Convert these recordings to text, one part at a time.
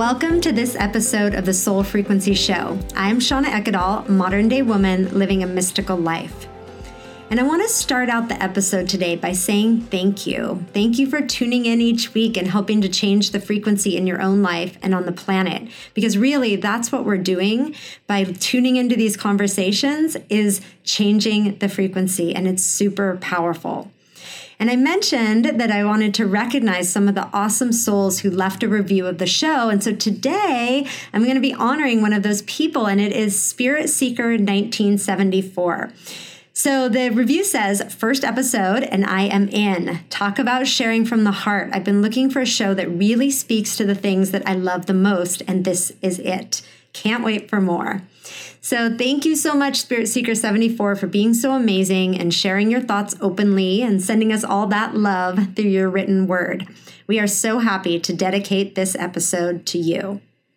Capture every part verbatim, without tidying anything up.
Welcome to this episode of the Soul Frequency Show. I'm Shauna Ekedal, modern day woman living a mystical life. And I want to start out the episode today by saying thank you. Thank you for tuning in each week and helping to change the frequency in your own life and on the planet. Because really, that's what we're doing by tuning into these conversations is changing the frequency, and it's super powerful. And I mentioned that I wanted to recognize some of the awesome souls who left a review of the show. And so today I'm going to be honoring one of those people, and it is Spirit Seeker nineteen seventy-four. So the review says, first episode, and I am in. Talk about sharing from the heart. I've been looking for a show that really speaks to the things that I love the most, and this is it. Can't wait for more. So thank you so much, Spirit Seeker seventy-four, for being so amazing and sharing your thoughts openly and sending us all that love through your written word. We are so happy to dedicate this episode to you.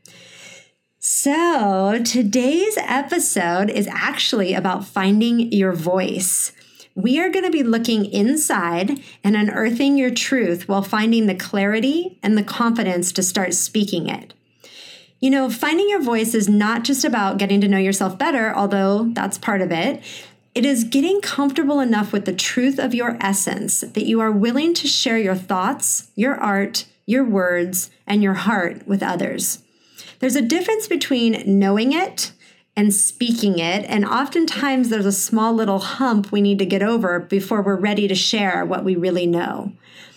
So today's episode is actually about finding your voice. We are going to be looking inside and unearthing your truth while finding the clarity and the confidence to start speaking it. You know, finding your voice is not just about getting to know yourself better, although that's part of it. It is getting comfortable enough with the truth of your essence that you are willing to share your thoughts, your art, your words, and your heart with others. There's a difference between knowing it and speaking it, and oftentimes there's a small little hump we need to get over before we're ready to share what we really know.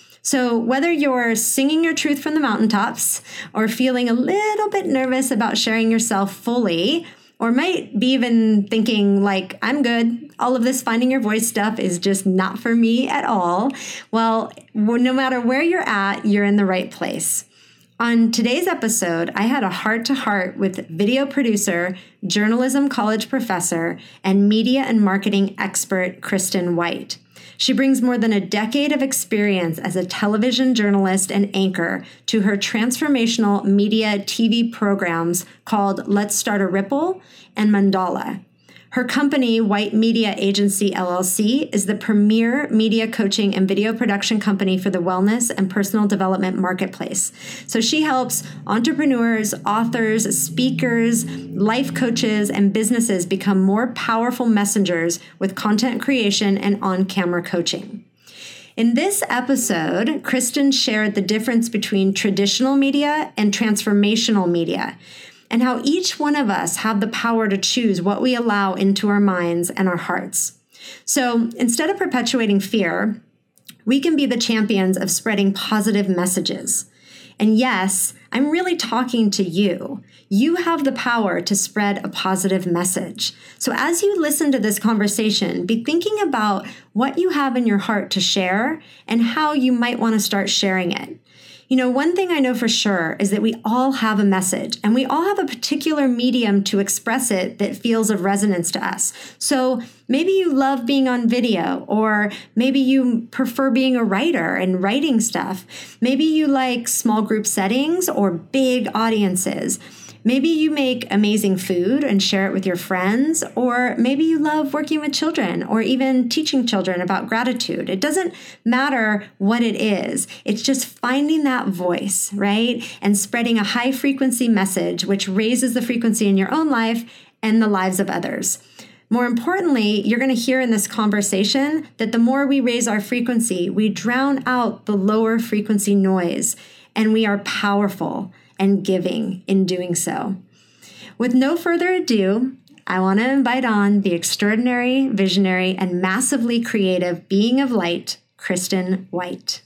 So whether you're singing your truth from the mountaintops or feeling a little bit nervous about sharing yourself fully, or might be even thinking like, I'm good, all of this finding your voice stuff is just not for me at all, well, no matter where you're at, you're in the right place. On today's episode, I had a heart-to-heart with video producer, journalism college professor, and media and marketing expert, Kristen White. She brings more than a decade of experience as a television journalist and anchor to her transformational media T V programs called Let's Start a Ripple and Mandala. Her company, White Media Agency, L L C, is the premier media coaching and video production company for the wellness and personal development marketplace. So she helps entrepreneurs, authors, speakers, life coaches, and businesses become more powerful messengers with content creation and on-camera coaching. In this episode, Kristen shared the difference between traditional media and transformational media, and how each one of us have the power to choose what we allow into our minds and our hearts. So instead of perpetuating fear, we can be the champions of spreading positive messages. And yes, I'm really talking to you. You have the power to spread a positive message. So as you listen to this conversation, be thinking about what you have in your heart to share and how you might want to start sharing it. You know, one thing I know for sure is that we all have a message, and we all have a particular medium to express it that feels of resonance to us. So maybe you love being on video, or maybe you prefer being a writer and writing stuff. Maybe you like small group settings or big audiences. Maybe you make amazing food and share it with your friends, or maybe you love working with children or even teaching children about gratitude. It doesn't matter what it is. It's just finding that voice, right? And spreading a high frequency message, which raises the frequency in your own life and the lives of others. More importantly, you're going to hear in this conversation that the more we raise our frequency, we drown out the lower frequency noise, and we are powerful and giving in doing so. With no further ado, I want to invite on the extraordinary, visionary, and massively creative being of light, Kristen White.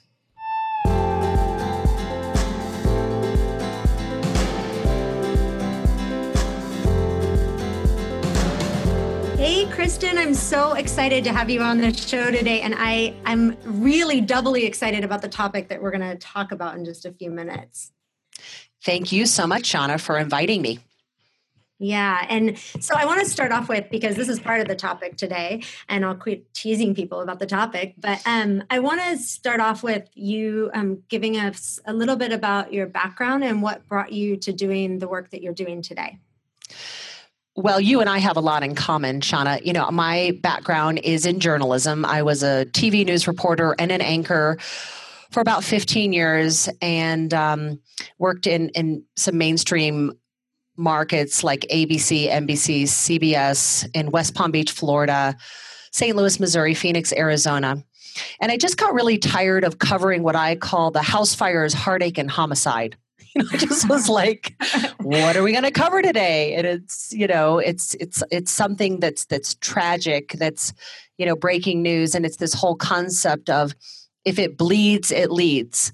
Hey, Kristen, I'm so excited to have you on the show today, and I, I'm really doubly excited about the topic that we're going to talk about in just a few minutes. Thank you so much, Shauna, for inviting me. Yeah. And so I want to start off with, because this is part of the topic today, and I'll quit teasing people about the topic, but um, I want to start off with you um, giving us a little bit about your background and what brought you to doing the work that you're doing today. Well, you and I have a lot in common, Shauna. You know, my background is in journalism. I was a T V news reporter and an anchor for about fifteen years and um, worked in, in some mainstream markets like A B C, N B C, C B S in West Palm Beach, Florida, Saint Louis, Missouri, Phoenix, Arizona. And I just got really tired of covering what I call the house fires, heartache, and homicide. You know, I just was like, what are we going to cover today? And it's, you know, it's it's it's something that's that's tragic, that's, you know, breaking news. And it's this whole concept of if it bleeds, it leads.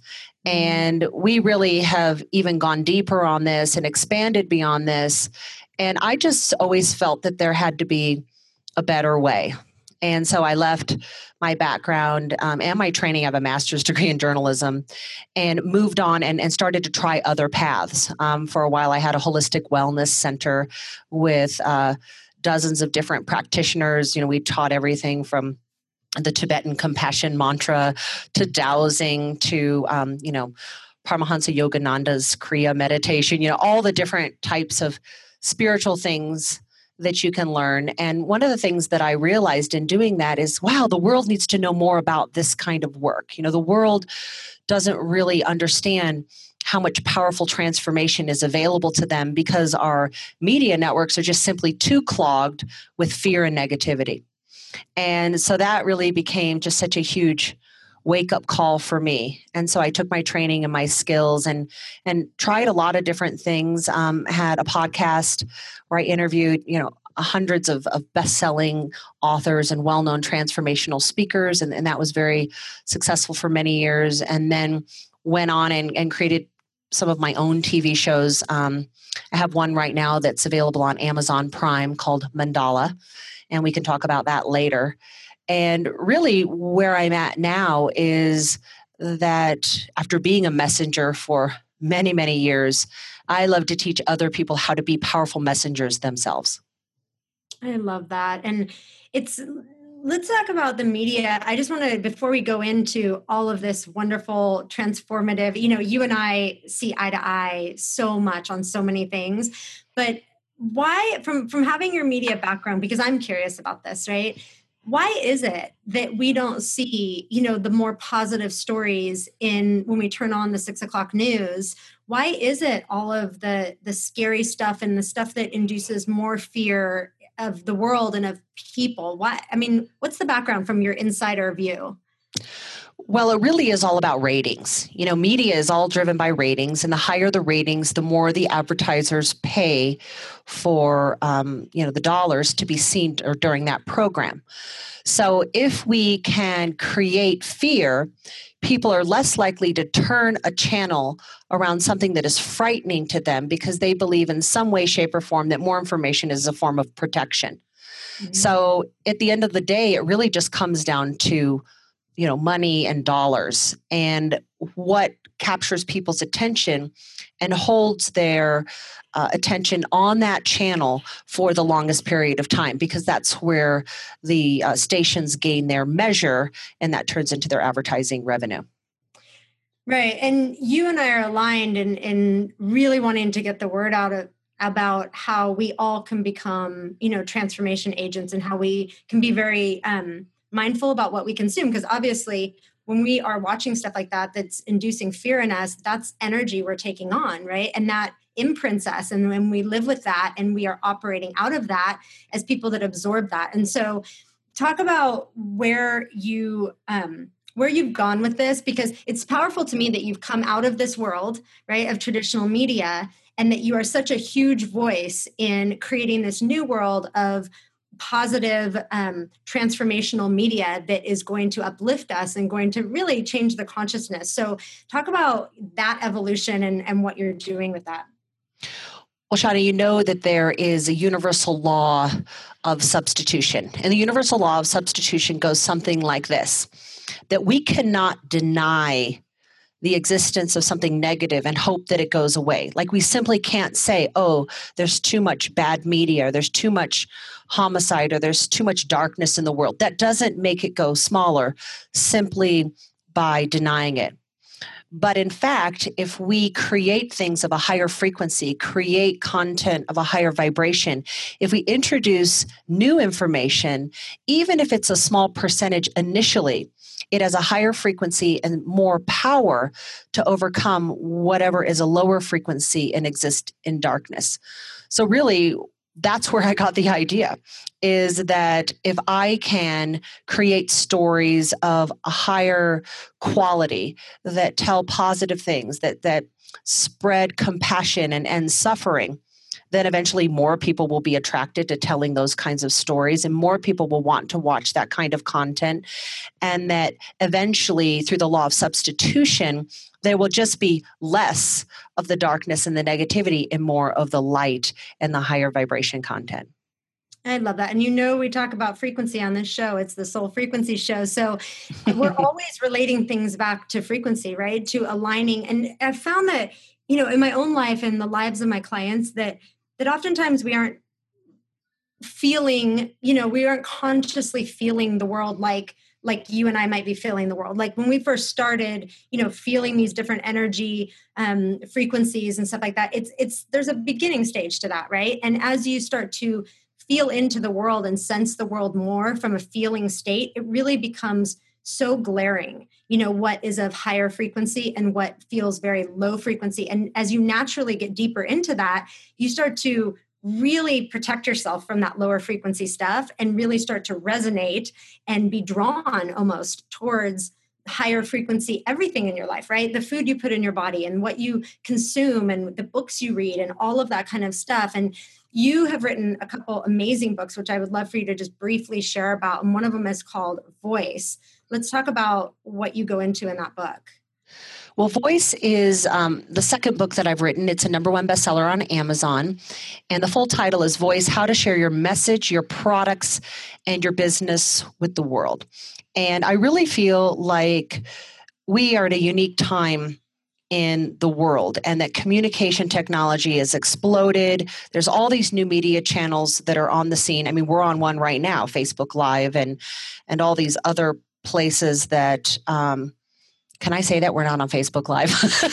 And we really have even gone deeper on this and expanded beyond this. And I just always felt that there had to be a better way. And so I left my background um, and my training. I have a master's degree in journalism and moved on and, and started to try other paths. Um, for a while, I had a holistic wellness center with uh, dozens of different practitioners. You know, we taught everything from the Tibetan compassion mantra to dowsing to, um, you know, Paramahansa Yogananda's Kriya meditation, you know, all the different types of spiritual things that you can learn. And one of the things that I realized in doing that is, wow, the world needs to know more about this kind of work. You know, the world doesn't really understand how much powerful transformation is available to them because our media networks are just simply too clogged with fear and negativity. And so that really became just such a huge wake-up call for me. And so I took my training and my skills and and tried a lot of different things. Um, had a podcast where I interviewed, you know, hundreds of, of best-selling authors and well-known transformational speakers, and, and that was very successful for many years. And then went on and, and created some of my own T V shows. Um, I have one right now that's available on Amazon Prime called Mandala, and we can talk about that later. And really where I'm at now is that after being a messenger for many, many years, I love to teach other people how to be powerful messengers themselves. I love that. And it's, let's talk about the media. I just want to, before we go into all of this wonderful, transformative, you know, you and I see eye to eye so much on so many things, but why, from, from having your media background, because I'm curious about this, right? Why is it that we don't see, you know, the more positive stories in when we turn on the six o'clock news? Why is it all of the the scary stuff and the stuff that induces more fear of the world and of people? Why? I mean, what's the background from your insider view? Well, it really is all about ratings. You know, media is all driven by ratings, and the higher the ratings, the more the advertisers pay for, um, you know, the dollars to be seen or during that program. So if we can create fear, people are less likely to turn a channel around something that is frightening to them because they believe in some way, shape, or form that more information is a form of protection. Mm-hmm. So at the end of the day, it really just comes down to, you know, money and dollars, and what captures people's attention and holds their uh, attention on that channel for the longest period of time, because that's where the uh, stations gain their measure, and that turns into their advertising revenue. Right. And you and I are aligned in, in really wanting to get the word out of, about how we all can become, you know, transformation agents, and how we can be very, um, mindful about what we consume, because obviously when we are watching stuff like that that's inducing fear in us, that's energy we're taking on, right? And that imprints us, and when we live with that and we are operating out of that as people that absorb that. And so talk about where you um where you've gone with this, because it's powerful to me that you've come out of this world, right, of traditional media, and that you are such a huge voice in creating this new world of positive, um, transformational media that is going to uplift us and going to really change the consciousness. So talk about that evolution and, and what you're doing with that. Well, Shauna, you know that there is a universal law of substitution. And the universal law of substitution goes something like this, that we cannot deny the existence of something negative and hope that it goes away. Like, we simply can't say, oh, there's too much bad media, or there's too much homicide, or there's too much darkness in the world. That doesn't make it go smaller simply by denying it. But in fact, if we create things of a higher frequency, create content of a higher vibration, if we introduce new information, even if it's a small percentage initially, it has a higher frequency and more power to overcome whatever is a lower frequency and exist in darkness. So really, that's where I got the idea, is that if I can create stories of a higher quality that tell positive things, that that spread compassion and end suffering, then eventually more people will be attracted to telling those kinds of stories, and more people will want to watch that kind of content. And that eventually, through the law of substitution, there will just be less of the darkness and the negativity and more of the light and the higher vibration content. I love that. And you know, we talk about frequency on this show. It's the Soul Frequency Show. So we're always relating things back to frequency, right? To aligning. And I've found that, you know, in my own life and the lives of my clients, that that oftentimes we aren't feeling, you know, we aren't consciously feeling the world like like you and I might be feeling the world. Like when we first started, you know, feeling these different energy um, frequencies and stuff like that, it's, it's, there's a beginning stage to that, right? And as you start to feel into the world and sense the world more from a feeling state, it really becomes so glaring, you know, what is of higher frequency and what feels very low frequency. And as you naturally get deeper into that, you start to really protect yourself from that lower frequency stuff and really start to resonate and be drawn almost towards higher frequency, everything in your life, right? The food you put in your body and what you consume and the books you read and all of that kind of stuff. And you have written a couple amazing books, which I would love for you to just briefly share about. And one of them is called Voice. Let's talk about what you go into in that book. Well, Voice is um, the second book that I've written. It's a number one bestseller on Amazon. And the full title is Voice, How to Share Your Message, Your Products, and Your Business with the World. And I really feel like we are at a unique time in the world, and that communication technology has exploded. There's all these new media channels that are on the scene. I mean, we're on one right now, Facebook Live, and and all these other places that... Um, Can I say that we're not on Facebook Live?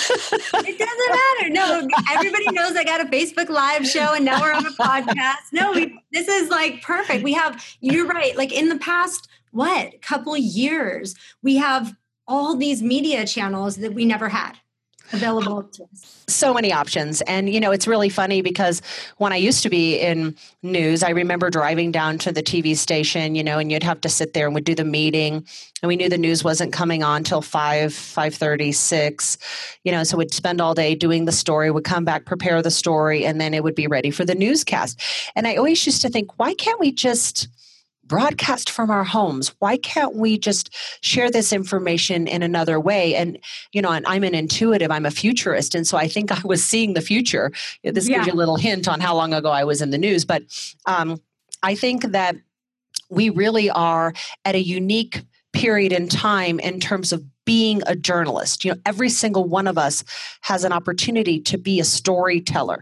It doesn't matter. No, everybody knows I got a Facebook Live show and now we're on a podcast. No, we, this is like perfect. We have, you're right. Like in the past, what, couple years, we have all these media channels that we never had available to us. So many options. And, you know, it's really funny because when I used to be in news, I remember driving down to the T V station, you know, and you'd have to sit there and we'd do the meeting. And we knew the news wasn't coming on till five, five thirty, six, you know, so we'd spend all day doing the story, would come back, prepare the story, and then it would be ready for the newscast. And I always used to think, why can't we just broadcast from our homes? Why can't we just share this information in another way? And, you know, and I'm an intuitive, I'm a futurist. And so I think I was seeing the future. This yeah. gives you a little hint on how long ago I was in the news. But um, I think that we really are at a unique period in time in terms of being a journalist. You know, every single one of us has an opportunity to be a storyteller,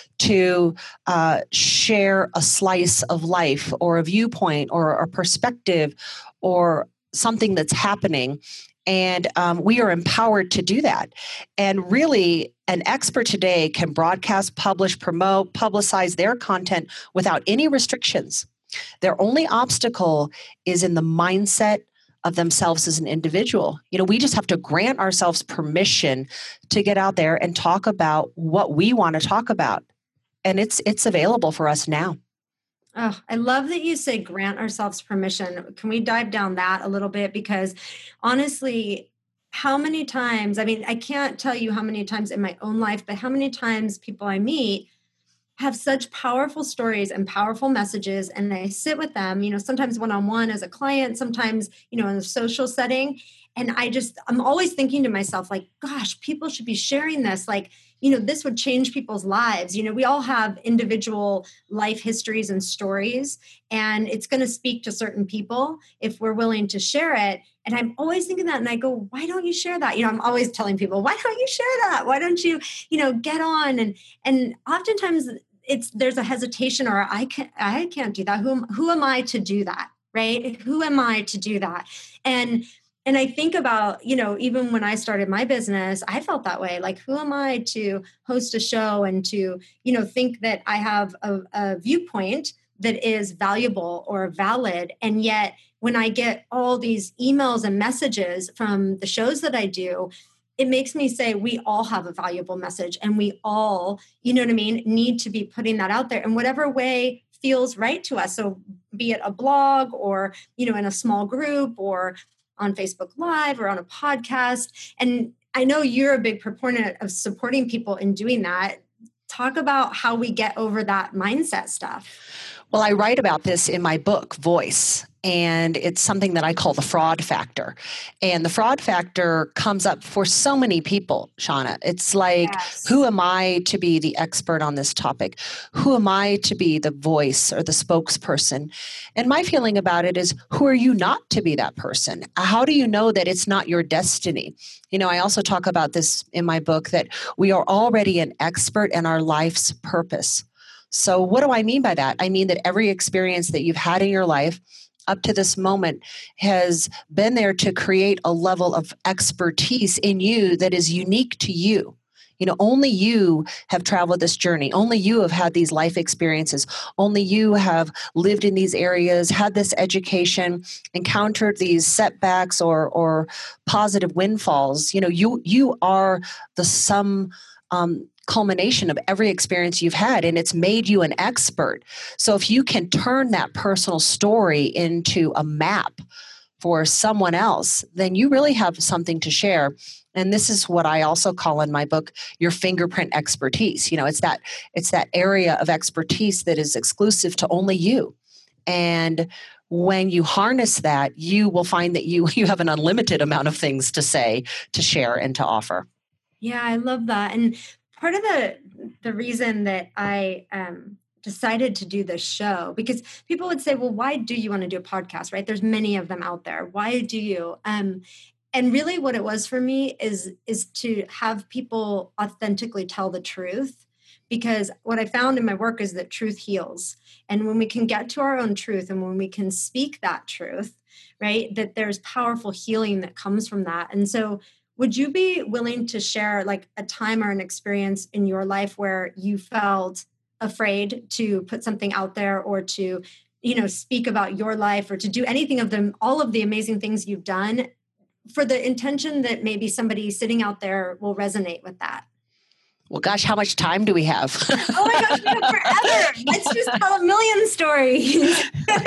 to uh, share a slice of life or a viewpoint or a perspective or something that's happening. And um, we are empowered to do that. And really, an expert today can broadcast, publish, promote, publicize their content without any restrictions. Their only obstacle is in the mindset of themselves as an individual. You know, we just have to grant ourselves permission to get out there and talk about what we want to talk about. And it's it's available for us now. Oh, I love that you say grant ourselves permission. Can we dive down that a little bit? Because honestly, how many times, I mean, I can't tell you how many times in my own life, but how many times people I meet have such powerful stories and powerful messages, and I sit with them, you know, sometimes one-on-one as a client, sometimes, you know, in a social setting. And I just, I'm always thinking to myself, like, gosh, people should be sharing this. Like, you know, this would change people's lives. You know, we all have individual life histories and stories, and it's going to speak to certain people if we're willing to share it. And I'm always thinking that, and I go, why don't you share that? You know, I'm always telling people, why don't you share that? Why don't you, you know, get on? And, and oftentimes it's, there's a hesitation, or I can't, I can't do that. Who, am- who am I to do that? Right? Who am I to do that? And And I think about, you know, even when I started my business, I felt that way. Like, who am I to host a show and to, you know, think that I have a, a viewpoint that is valuable or valid. And yet when I get all these emails and messages from the shows that I do, it makes me say we all have a valuable message, and we all, you know what I mean, need to be putting that out there in whatever way feels right to us. So be it a blog or, you know, in a small group or on Facebook Live or on a podcast. And I know you're a big proponent of supporting people in doing that. Talk about how we get over that mindset stuff. Well, I write about this in my book, Voice, and it's something that I call the fraud factor. And the fraud factor comes up for so many people, Shauna. It's like, yes. Who am I to be the expert on this topic? Who am I to be the voice or the spokesperson? And my feeling about it is, who are you not to be that person? How do you know that it's not your destiny? You know, I also talk about this in my book, that we are already an expert in our life's purpose. So what do I mean by that? I mean that every experience that you've had in your life up to this moment has been there to create a level of expertise in you that is unique to you. You know, only you have traveled this journey. Only you have had these life experiences. Only you have lived in these areas, had this education, encountered these setbacks or or positive windfalls. You know, you you are the sum um, culmination of every experience you've had, and it's made you an expert. So if you can turn that personal story into a map for someone else, then you really have something to share. And this is what I also call in my book your fingerprint expertise. You know, it's that it's that area of expertise that is exclusive to only you. And when you harness that, you will find that you you have an unlimited amount of things to say, to share, and to offer. Yeah, I love that. And part of the the reason that I um, decided to do this show, because people would say, well, why do you want to do a podcast, right? There's many of them out there. Why do you? Um, and really what it was for me is, is to have people authentically tell the truth. Because what I found in my work is that truth heals. And when we can get to our own truth and when we can speak that truth, right, that there's powerful healing that comes from that. And so would you be willing to share like a time or an experience in your life where you felt afraid to put something out there or to, you know, speak about your life or to do anything of them, all of the amazing things you've done, for the intention that maybe somebody sitting out there will resonate with that? Well, gosh, how much time do we have? Oh my gosh, we have forever. Let's just tell a million stories.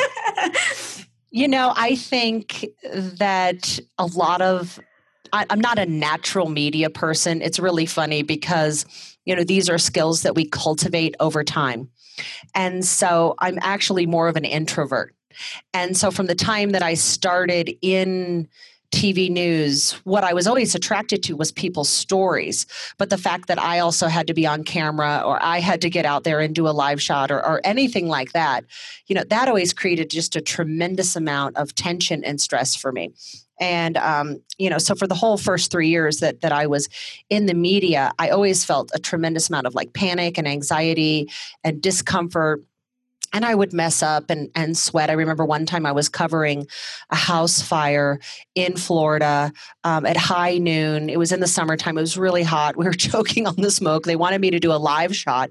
You know, I think that a lot of I, I'm not a natural media person. It's really funny because, you know, these are skills that we cultivate over time. And so I'm actually more of an introvert. And so from the time that I started in T V news, what I was always attracted to was people's stories. But the fact that I also had to be on camera or I had to get out there and do a live shot or, or anything like that, you know, that always created just a tremendous amount of tension and stress for me. And, um, you know, so for the whole first three years that that I was in the media, I always felt a tremendous amount of like panic and anxiety and discomfort. And I would mess up and, and sweat. I remember one time I was covering a house fire in Florida um, at high noon. It was in the summertime. It was really hot. We were choking on the smoke. They wanted me to do a live shot.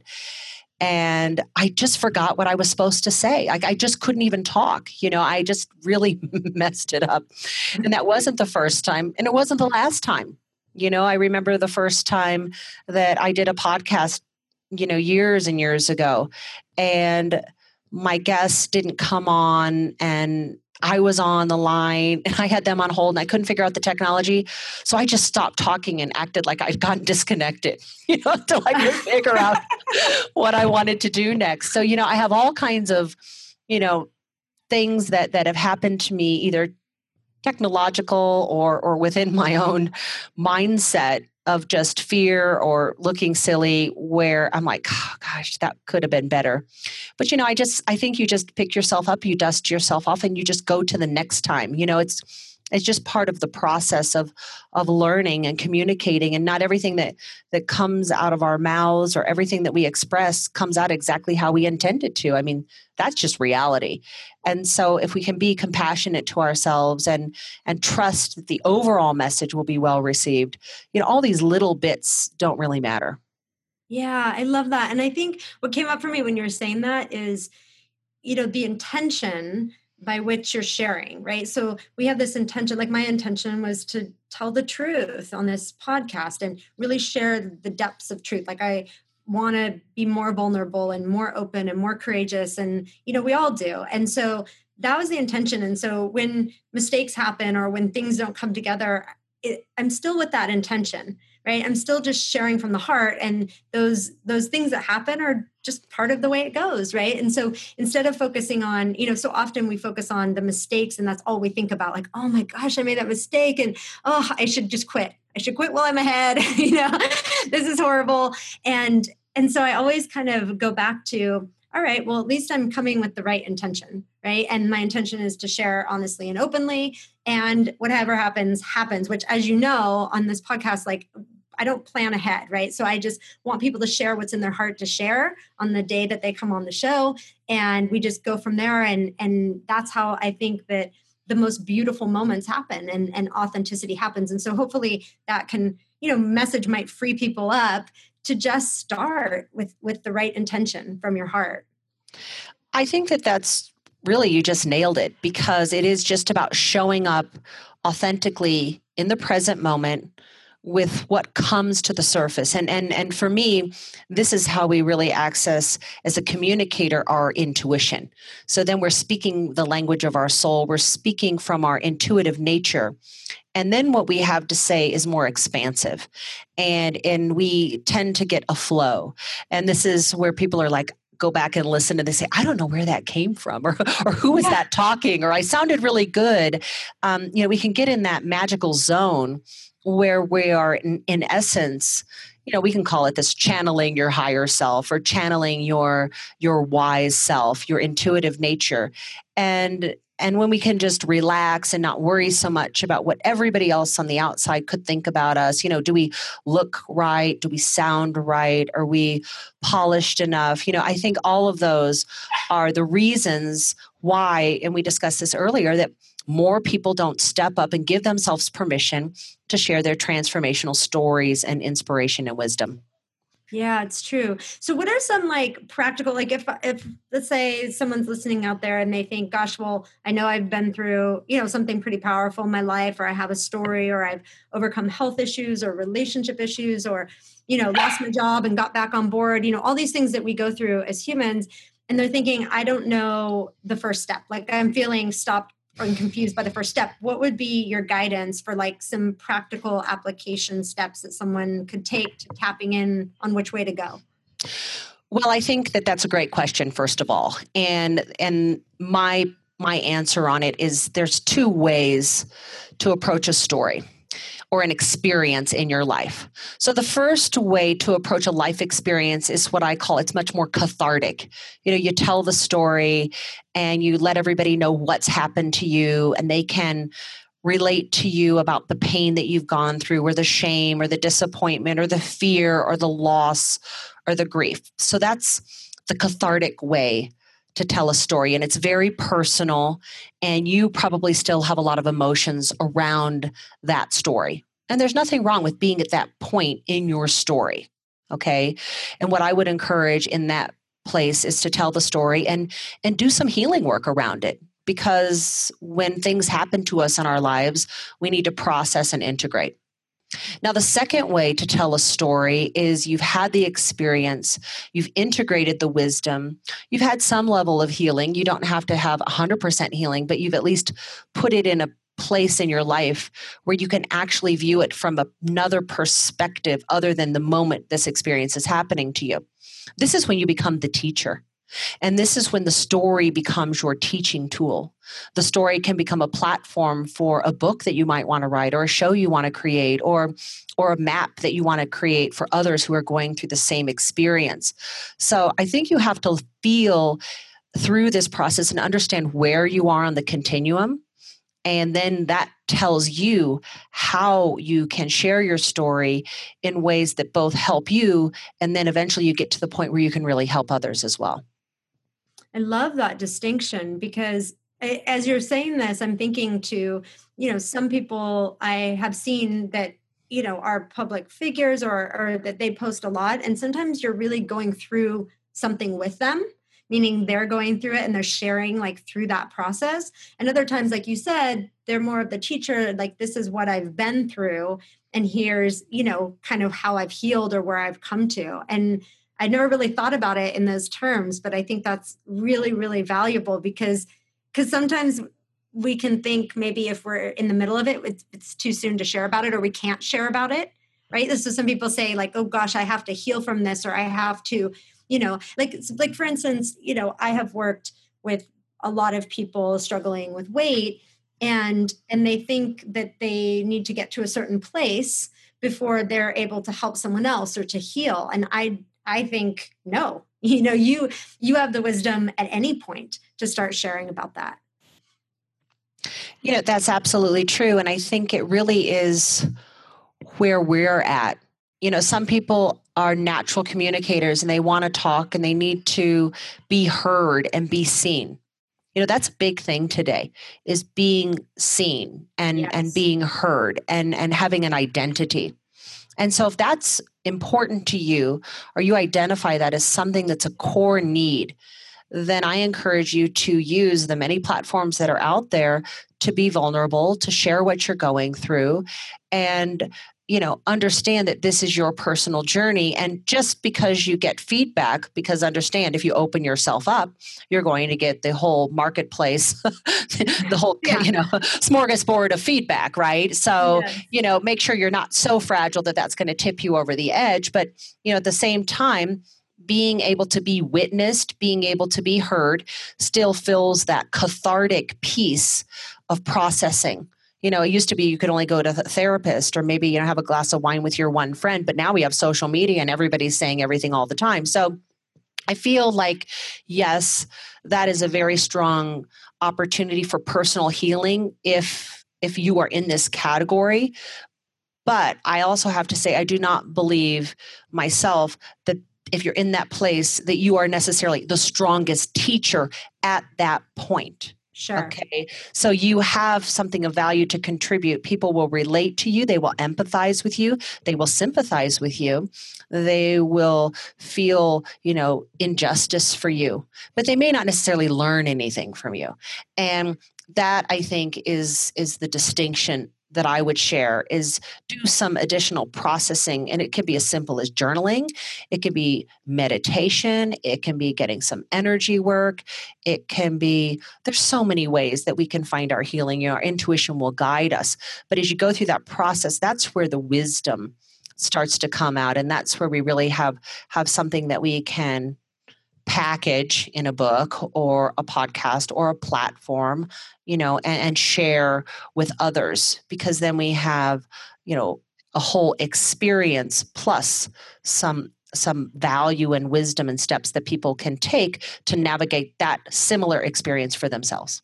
And I just forgot what I was supposed to say. Like I just couldn't even talk. You know, I just really messed it up. And that wasn't the first time. And it wasn't the last time. You know, I remember the first time that I did a podcast, you know, years and years ago. And my guests didn't come on and I was on the line and I had them on hold and I couldn't figure out the technology. So I just stopped talking and acted like I'd gotten disconnected, you know, until I could figure out what I wanted to do next. So, you know, I have all kinds of, you know, things that, that have happened to me, either technological or, or within my own mindset of just fear or looking silly, where I'm like, oh, gosh, that could have been better. But, you know, I just, I think you just pick yourself up, you dust yourself off and you just go to the next time. You know, it's, it's just part of the process of, of learning and communicating, and not everything that, that comes out of our mouths or everything that we express comes out exactly how we intended to. I mean, that's just reality. And so if we can be compassionate to ourselves and, and trust that the overall message will be well received, you know, all these little bits don't really matter. Yeah, I love that. And I think what came up for me when you were saying that is you know, the intention by which you're sharing, right? So we have this intention, like my intention was to tell the truth on this podcast and really share the depths of truth. Like I want to be more vulnerable and more open and more courageous. And, you know, we all do. And so that was the intention. And so when mistakes happen or when things don't come together, it, I'm still with that intention, right? I'm still just sharing from the heart. And those, those things that happen are just part of the way it goes, right? And so instead of focusing on, you know, so often we focus on the mistakes and that's all we think about, like, oh my gosh, I made that mistake and oh, I should just quit. I should quit while I'm ahead. You know, this is horrible. And, and so I always kind of go back to, all right, well, at least I'm coming with the right intention, right? And my intention is to share honestly and openly, and whatever happens, happens, which, as you know, on this podcast, like, I don't plan ahead, right? So I just want people to share what's in their heart to share on the day that they come on the show. And we just go from there. And, and that's how I think that the most beautiful moments happen and, and authenticity happens. And so hopefully that can, you know, message might free people up to just start with, with the right intention from your heart. I think that that's really, you just nailed it, because it is just about showing up authentically in the present moment with what comes to the surface. And, and, and for me, this is how we really access, as a communicator, our intuition. So then we're speaking the language of our soul. We're speaking from our intuitive nature. And then what we have to say is more expansive. And, and we tend to get a flow. And this is where people are like, go back and listen and they say, I don't know where that came from, or, or who was yeah. that talking, or I sounded really good. Um, you know, we can get in that magical zone where we are in, in essence, you know, we can call it this channeling your higher self or channeling your, your wise self, your intuitive nature. And, and when we can just relax and not worry so much about what everybody else on the outside could think about us, you know, do we look right? Do we sound right? Are we polished enough? You know, I think all of those are the reasons why, and we discussed this earlier, that more people don't step up and give themselves permission to share their transformational stories and inspiration and wisdom. Yeah, it's true. So what are some like practical, like if, if let's say someone's listening out there and they think, gosh, well, I know I've been through, you know, something pretty powerful in my life, or I have a story, or I've overcome health issues or relationship issues, or, you know, lost my job and got back on board, you know, all these things that we go through as humans. And they're thinking, I don't know the first step. Like I'm feeling stopped or confused by the first step. What would be your guidance for like some practical application steps that someone could take to tapping in on which way to go? Well, I think that that's a great question, first of all. And, and my, my answer on it is there's two ways to approach a story or an experience in your life. So the first way to approach a life experience is what I call, it's much more cathartic. You know, you tell the story and you let everybody know what's happened to you, and they can relate to you about the pain that you've gone through, or the shame or the disappointment or the fear or the loss or the grief. So that's the cathartic way to tell a story, and it's very personal, and you probably still have a lot of emotions around that story. And there's nothing wrong with being at that point in your story, okay? And what I would encourage in that place is to tell the story and and do some healing work around it, because when things happen to us in our lives, we need to process and integrate. Now, the second way to tell a story is you've had the experience, you've integrated the wisdom, you've had some level of healing. You don't have to have one hundred percent healing, but you've at least put it in a place in your life where you can actually view it from another perspective other than the moment this experience is happening to you. This is when you become the teacher. And this is when the story becomes your teaching tool. The story can become a platform for a book that you might want to write, or a show you want to create, or, or a map that you want to create for others who are going through the same experience. So I think you have to feel through this process and understand where you are on the continuum. And then that tells you how you can share your story in ways that both help you, and then eventually you get to the point where you can really help others as well. I love that distinction, because as you're saying this, I'm thinking to, you know, some people I have seen that, you know, are public figures, or, or that they post a lot. And sometimes you're really going through something with them. meaning they're going through it and they're sharing like through that process. And other times, like you said, they're more of the teacher, like this is what I've been through. And here's, you know, kind of how I've healed or where I've come to. And I never really thought about it in those terms, but I think that's really, really valuable because because sometimes we can think maybe if we're in the middle of it, it's, it's too soon to share about it, or we can't share about it, right? So some people say like, oh gosh, I have to heal from this, or I have to, you know, like, like for instance, you know, I have worked with a lot of people struggling with weight, and, and they think that they need to get to a certain place before they're able to help someone else or to heal. And I, I think, no, you know, you, you have the wisdom at any point to start sharing about that. You know, that's absolutely true. And I think it really is where we're at. You know, some people are natural communicators and they want to talk and they need to be heard and be seen. You know, that's a big thing today, is being seen and, Yes. and being heard and, and having an identity. And so if that's important to you, or you identify that as something that's a core need, then I encourage you to use the many platforms that are out there to be vulnerable, to share what you're going through, and, you know, understand that this is your personal journey. And just because you get feedback, because understand, if you open yourself up, you're going to get the whole marketplace, the whole, yeah. you know, smorgasbord of feedback, right? So, yes. you know, make sure you're not so fragile that that's going to tip you over the edge. But, you know, at the same time, being able to be witnessed, being able to be heard, still fills that cathartic piece of processing. You know, it used to be you could only go to a therapist, or maybe, you know, have a glass of wine with your one friend, but now we have social media and everybody's saying everything all the time. So I feel like, yes, that is a very strong opportunity for personal healing if if you are in this category. But I also have to say, I do not believe myself that if you're in that place, that you are necessarily the strongest teacher at that point. Sure. Okay. So you have something of value to contribute. People will relate to you. They will empathize with you. They will sympathize with you. They will feel, you know, injustice for you, but they may not necessarily learn anything from you. And that, I think, is, is the distinction that I would share, is do some additional processing. And it can be as simple as journaling. It can be meditation. It can be getting some energy work. It can be, there's so many ways that we can find our healing. You know, our intuition will guide us. But as you go through that process, that's where the wisdom starts to come out. And that's where we really have, have something that we can package in a book or a podcast or a platform, you know, and, and share with others, because then we have, you know, a whole experience plus some some value and wisdom and steps that people can take to navigate that similar experience for themselves.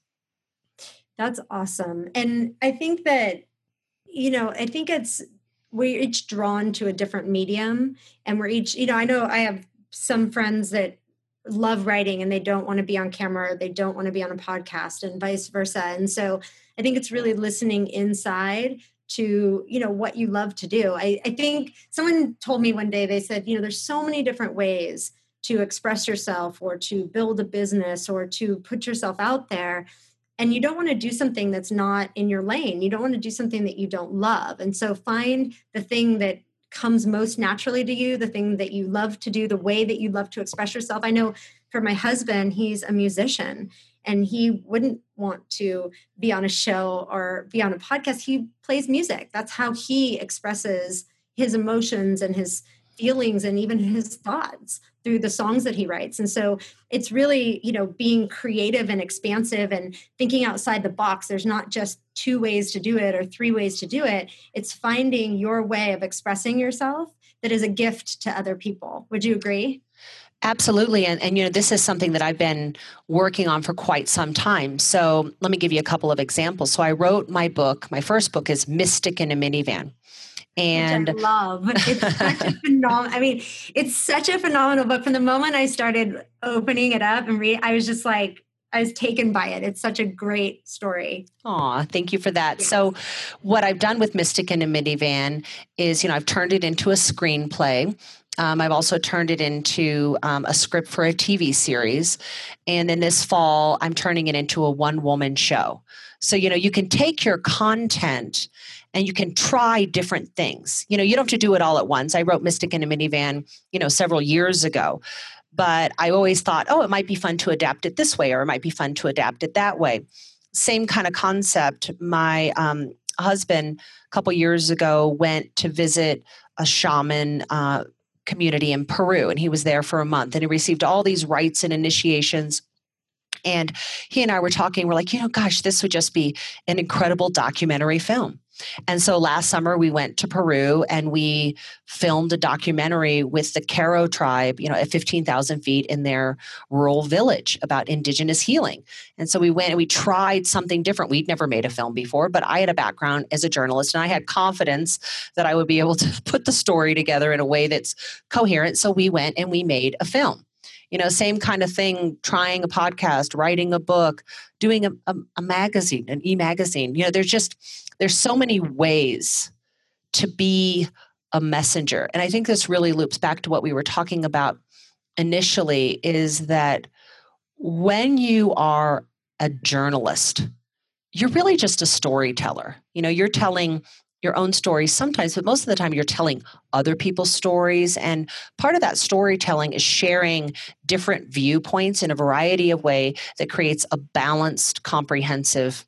That's awesome. And I think that, you know, I think it's, we're each drawn to a different medium, and we're each, you know, I know I have some friends that love writing and they don't want to be on camera, or they don't want to be on a podcast, and vice versa. And so I think it's really listening inside to, you know, what you love to do. I, I think someone told me one day, they said, you know, there's so many different ways to express yourself, or to build a business, or to put yourself out there. And you don't want to do something that's not in your lane. You don't want to do something that you don't love. And so find the thing that comes most naturally to you, the thing that you love to do, the way that you love to express yourself. I know for my husband, he's a musician, and he wouldn't want to be on a show or be on a podcast. He plays music. That's how he expresses his emotions and his feelings and even his thoughts through the songs that he writes. And so it's really, you know, being creative and expansive and thinking outside the box. There's not just two ways to do it or three ways to do it. It's finding your way of expressing yourself that is a gift to other people. Would you agree? Absolutely. And, and, you know, this is something that I've been working on for quite some time. So let me give you a couple of examples. So I wrote my book. My first book is Mystic in a Minivan. And Which I love. It's such a phenomenal, I mean, it's such a phenomenal book. From the moment I started opening it up and read, I was just like, I was taken by it. It's such a great story. Aw, thank you for that. Yes. So what I've done with Mystic in a Minivan is, you know, I've turned it into a screenplay. Um, I've also turned it into um, a script for a T V series. And then this fall, I'm turning it into a one-woman show. So, you know, you can take your content and you can try different things. You know, you don't have to do it all at once. I wrote Mystic in a Minivan, you know, several years ago. But I always thought, oh, it might be fun to adapt it this way, or it might be fun to adapt it that way. Same kind of concept. My um, husband, a couple years ago, went to visit a shaman uh, community in Peru, and he was there for a month, and he received all these rites and initiations. And he and I were talking, we're like, you know, gosh, this would just be an incredible documentary film. And so last summer we went to Peru and we filmed a documentary with the Q'ero tribe, you know, at fifteen thousand feet in their rural village about indigenous healing. And so we went and we tried something different. We'd never made a film before, but I had a background as a journalist and I had confidence that I would be able to put the story together in a way that's coherent. So we went and we made a film. You know, same kind of thing, trying a podcast, writing a book, doing a, a, a magazine, an e-magazine. You know, there's just, there's so many ways to be a messenger. And I think this really loops back to what we were talking about initially, is that when you are a journalist, you're really just a storyteller. You know, you're telling your own stories sometimes, but most of the time you're telling other people's stories. And part of that storytelling is sharing different viewpoints in a variety of ways that creates a balanced, comprehensive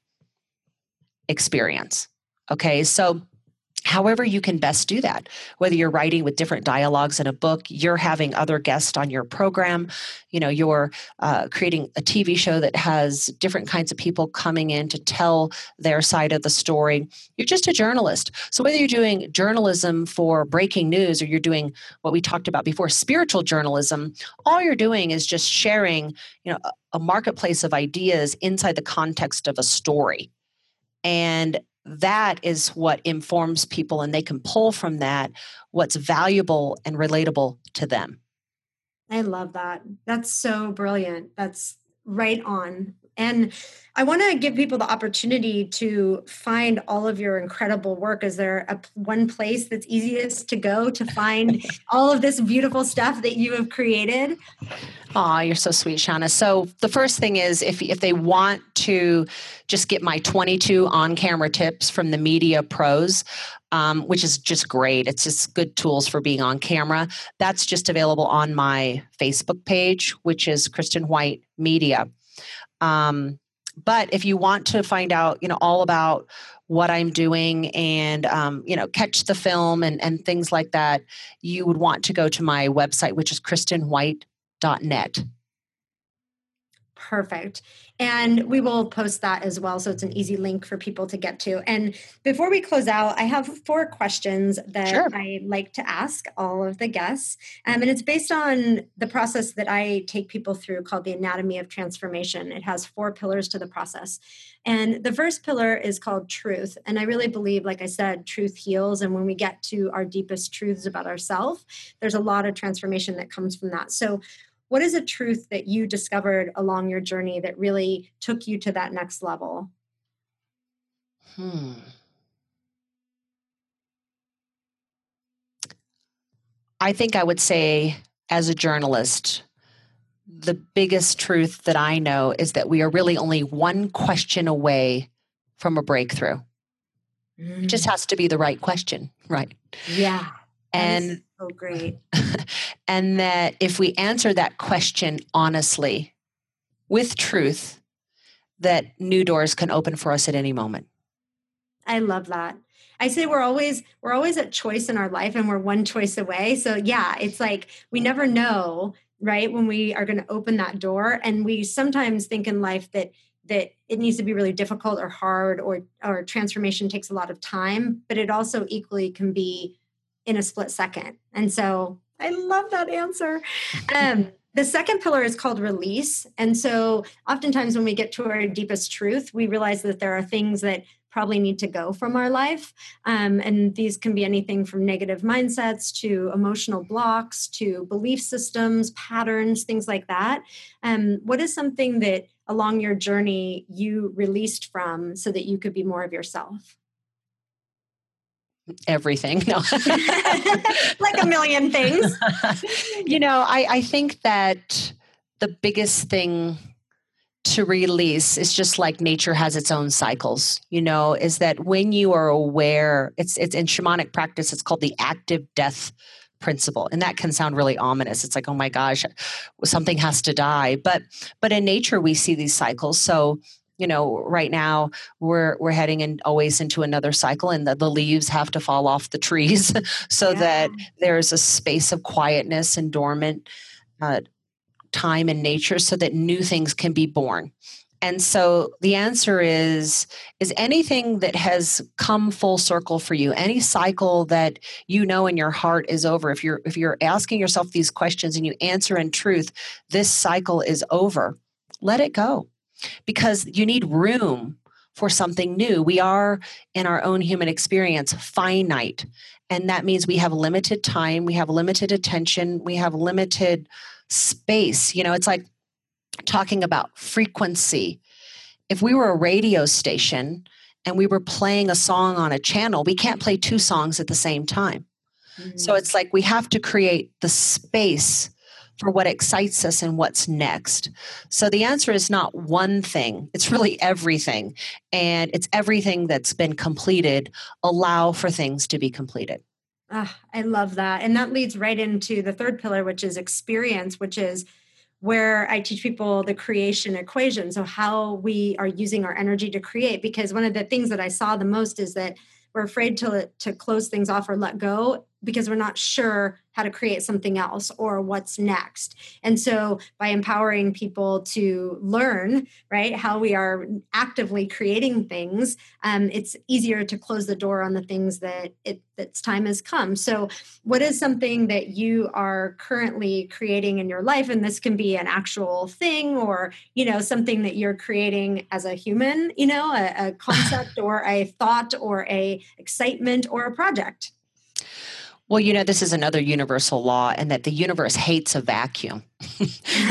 experience. Okay, so however you can best do that, whether you're writing with different dialogues in a book, you're having other guests on your program, you know, you're uh, creating a T V show that has different kinds of people coming in to tell their side of the story. You're just a journalist. So whether you're doing journalism for breaking news or you're doing what we talked about before, spiritual journalism, all you're doing is just sharing, you know, a, a marketplace of ideas inside the context of a story. And that is what informs people, and they can pull from that what's valuable and relatable to them. I love that. That's so brilliant. That's right on. And I want to give people the opportunity to find all of your incredible work. Is there a one place that's easiest to go to find all of this beautiful stuff that you have created? Aw, you're so sweet, Shauna. So the first thing is if if they want to just get my twenty-two on-camera tips from the Media Pros, um, which is just great. It's just good tools for being on camera. That's just available on my Facebook page, which is Kristen White Media. Um, but if you want to find out, you know, all about what I'm doing and, um, you know, catch the film and, and things like that, you would want to go to my website, which is kristen white dot net. Perfect. And we will post that as well. So it's an easy link for people to get to. And before we close out, I have four questions that Sure. I like to ask all of the guests. Um, and it's based on the process that I take people through called the Anatomy of Transformation. It has four pillars to the process. And the first pillar is called truth. And I really believe, like I said, truth heals. And when we get to our deepest truths about ourselves, there's a lot of transformation that comes from that. So what is a truth that you discovered along your journey that really took you to that next level? Hmm. I think I would say, as a journalist, the biggest truth that I know is that we are really only one question away from a breakthrough. Mm. It just has to be the right question, right? Yeah. And so great. And that if we answer that question honestly, with truth, that new doors can open for us at any moment. I love that. I say we're always we're always at choice in our life and we're one choice away. So yeah, it's like we never know, right, when we are going to open that door. And we sometimes think in life that that it needs to be really difficult or hard or or transformation takes a lot of time, but it also equally can be in a split second. And so I love that answer. Um, the second pillar is called release. And so oftentimes when we get to our deepest truth, we realize that there are things that probably need to go from our life. Um, and these can be anything from negative mindsets to emotional blocks to belief systems, patterns, things like that. Um, what is something that along your journey you released from so that you could be more of yourself? Everything. No. Like a million things. You know, I, I think that the biggest thing to release is just like nature has its own cycles, you know, is that when you are aware, it's it's in shamanic practice, it's called the active death principle. And that can sound really ominous. It's like, oh my gosh, something has to die. But but in nature we see these cycles. So, you know, right now we're we're heading in always into another cycle, and the, the leaves have to fall off the trees so Yeah. that there's a space of quietness and dormant uh, time in nature so that new things can be born. And so the answer is, is anything that has come full circle for you, any cycle that you know in your heart is over, if you're if you're asking yourself these questions and you answer in truth, this cycle is over, let it go. Because you need room for something new. We are, in our own human experience, finite. And that means we have limited time, we have limited attention, we have limited space. You know, it's like talking about frequency. If we were a radio station and we were playing a song on a channel, we can't play two songs at the same time. Mm-hmm. So it's like we have to create the space for what excites us and what's next. So the answer is not one thing. It's really everything. And it's everything that's been completed. Allow for things to be completed. Oh, I love that. And that leads right into the third pillar, which is experience, which is where I teach people the creation equation. So how we are using our energy to create, because one of the things that I saw the most is that we're afraid to, to close things off or let go because we're not sure how to create something else or what's next. And so by empowering people to learn, right, how we are actively creating things, um, it's easier to close the door on the things that it, that's time has come. So what is something that you are currently creating in your life? And this can be an actual thing or, you know, something that you're creating as a human, you know, a, a concept or a thought or a excitement or a project. Well, you know, this is another universal law, and that the universe hates a vacuum. So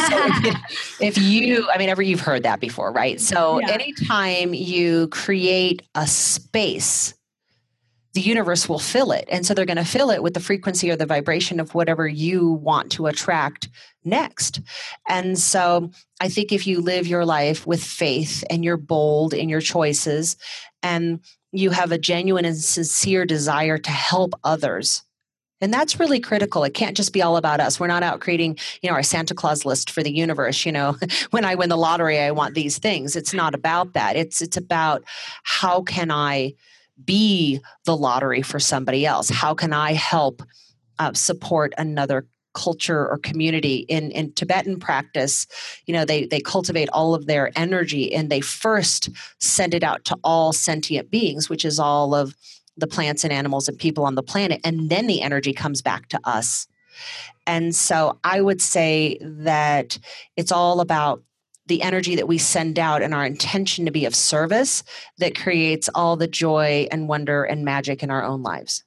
if, if you, I mean, ever you've heard that before, right? So yeah. Anytime you create a space, the universe will fill it. And so they're going to fill it with the frequency or the vibration of whatever you want to attract next. And so I think if you live your life with faith and you're bold in your choices and you have a genuine and sincere desire to help others, and that's really critical. It can't just be all about us. We're not out creating, you know, our Santa Claus list for the universe. You know, when I win the lottery, I want these things. It's not about that. It's it's about how can I be the lottery for somebody else? How can I help uh, support another culture or community? In in Tibetan practice, you know, they they cultivate all of their energy and they first send it out to all sentient beings, which is all of the plants and animals and people on the planet, and then the energy comes back to us. And so I would say that it's all about the energy that we send out and our intention to be of service that creates all the joy and wonder and magic in our own lives.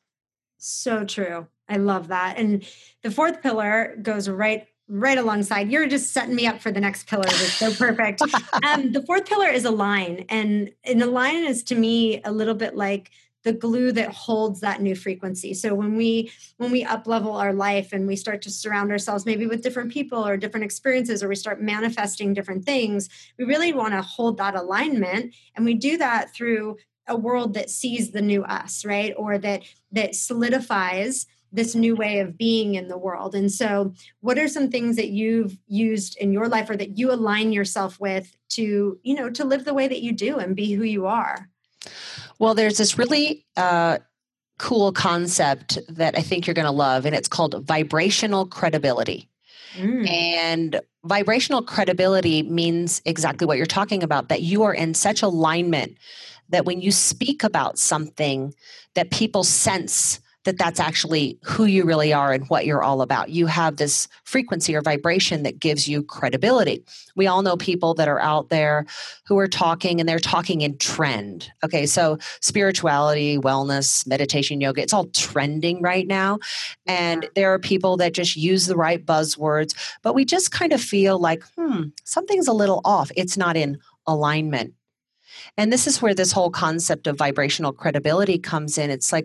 So true. I love that. And the fourth pillar goes right right alongside. You're just setting me up for the next pillar. It's so perfect. um, the fourth pillar is align. And, and align is to me a little bit like the glue that holds that new frequency. So when we when we up level our life and we start to surround ourselves maybe with different people or different experiences, or we start manifesting different things, we really want to hold that alignment. And we do that through a world that sees the new us, right? Or that that solidifies this new way of being in the world. And so what are some things that you've used in your life or that you align yourself with to, you know, to live the way that you do and be who you are? Well, there's this really uh, cool concept that I think you're going to love, and it's called vibrational credibility. Mm. And vibrational credibility means exactly what you're talking about, that you are in such alignment that when you speak about something, that people sense that that's actually who you really are and what you're all about. You have this frequency or vibration that gives you credibility. We all know people that are out there who are talking and they're talking in trend. Okay, so spirituality, wellness, meditation, yoga, it's all trending right now. And there are people that just use the right buzzwords, but we just kind of feel like, hmm, something's a little off. It's not in alignment. And this is where this whole concept of vibrational credibility comes in. It's like,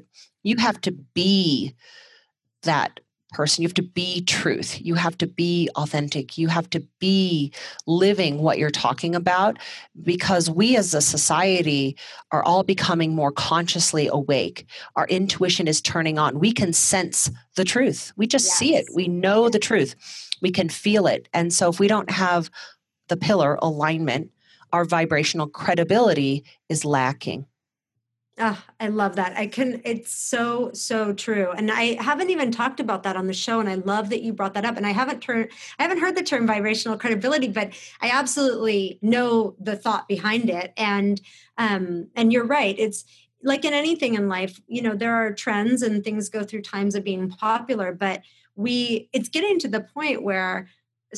You have to be that person. You have to be truth. You have to be authentic. You have to be living what you're talking about, because we as a society are all becoming more consciously awake. Our intuition is turning on. We can sense the truth. We just yes. see it. We know the truth. We can feel it. And so if we don't have the pillar alignment, our vibrational credibility is lacking. Oh, I love that. I can, it's so, so true. And I haven't even talked about that on the show. And I love that you brought that up. And I haven't turned, I haven't heard the term vibrational credibility, but I absolutely know the thought behind it. And, um, and you're right. It's like in anything in life, you know, there are trends and things go through times of being popular, but we, it's getting to the point where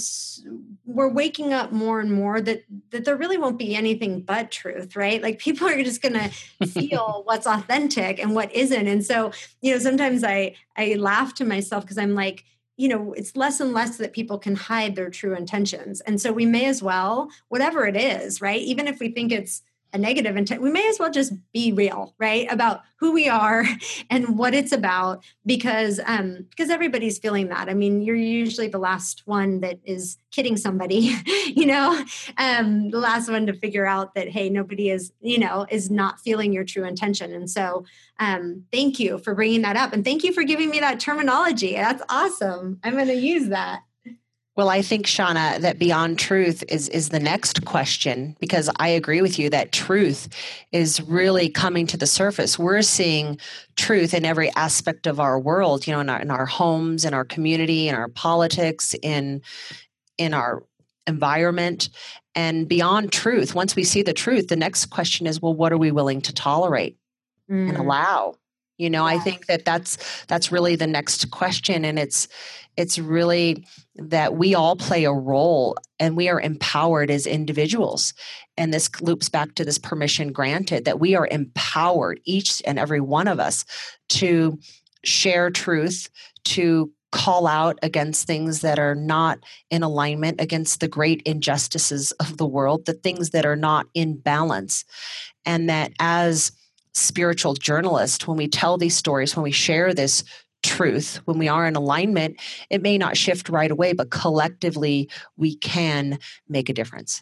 we're waking up more and more that that there really won't be anything but truth, right? Like people are just going to feel what's authentic and what isn't. And so, you know, sometimes I I laugh to myself because I'm like, you know, it's less and less that people can hide their true intentions. And so we may as well, whatever it is, right? Even if we think it's a negative intent, we may as well just be real, right? About who we are and what it's about, because um, because everybody's feeling that. I mean, you're usually the last one that is kidding somebody, you know, um, the last one to figure out that, hey, nobody is, you know, is not feeling your true intention. And so um, thank you for bringing that up. And thank you for giving me that terminology. That's awesome. I'm going to use that. Well, I think, Shauna, that beyond truth is, is the next question, because I agree with you that truth is really coming to the surface. We're seeing truth in every aspect of our world, you know, in our, in our homes, in our community, in our politics, in, in our environment. And beyond truth, once we see the truth, the next question is, well, what are we willing to tolerate mm. and allow? You know, yeah. I think that that's that's really the next question, and it's it's really that we all play a role, and we are empowered as individuals. And this loops back to this permission granted, that we are empowered, each and every one of us, to share truth, to call out against things that are not in alignment, against the great injustices of the world, the things that are not in balance, and that as spiritual journalist, when we tell these stories, when we share this truth, when we are in alignment, it may not shift right away, but collectively we can make a difference.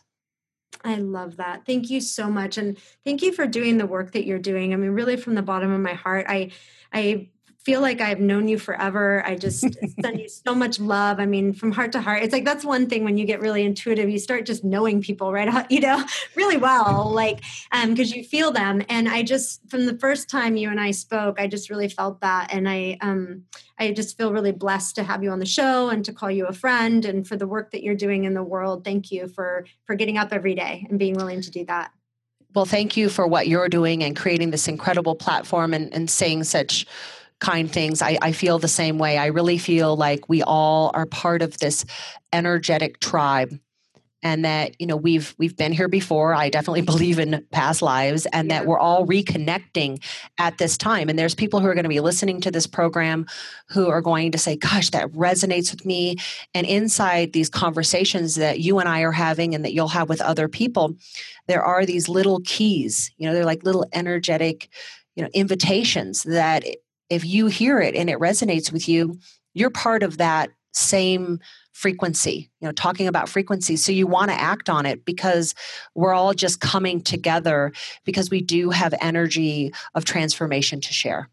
I love that. Thank you so much. And thank you for doing the work that you're doing. I mean, really from the bottom of my heart, I, I feel like I've known you forever. I just send you so much love. I mean, from heart to heart, it's like, that's one thing when you get really intuitive, you start just knowing people, right? You know, really well, like, um, because you feel them. And I just, from the first time you and I spoke, I just really felt that. And I, um, I just feel really blessed to have you on the show and to call you a friend, and for the work that you're doing in the world. Thank you for, for getting up every day and being willing to do that. Well, thank you for what you're doing and creating this incredible platform and, and saying such kind things. I, I feel the same way. I really feel like we all are part of this energetic tribe, and that, you know, we've we've been here before. I definitely believe in past lives, and yeah. that we're all reconnecting at this time. And there's people who are going to be listening to this program who are going to say, gosh, that resonates with me. And inside these conversations that you and I are having and that you'll have with other people, there are these little keys, you know, they're like little energetic, you know, invitations that if you hear it and it resonates with you, you're part of that same frequency, you know, talking about frequency. So you want to act on it, because we're all just coming together because we do have energy of transformation to share.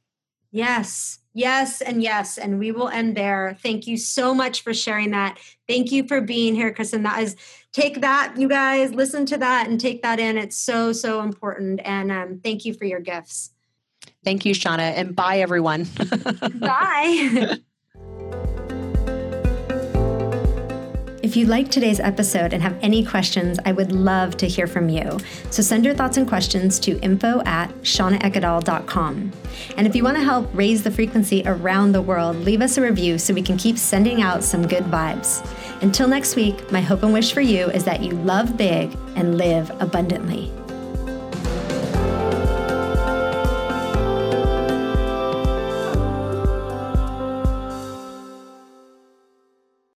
Yes, yes, and yes. And we will end there. Thank you so much for sharing that. Thank you for being here, Kristen. That is, take that, you guys, listen to that and take that in. It's so, so important. And um, thank you for your gifts. Thank you, Shauna, and bye, everyone. Bye. If you liked today's episode and have any questions, I would love to hear from you. So send your thoughts and questions to info at shauna ekadal dot com. And if you want to help raise the frequency around the world, leave us a review so we can keep sending out some good vibes. Until next week, my hope and wish for you is that you love big and live abundantly.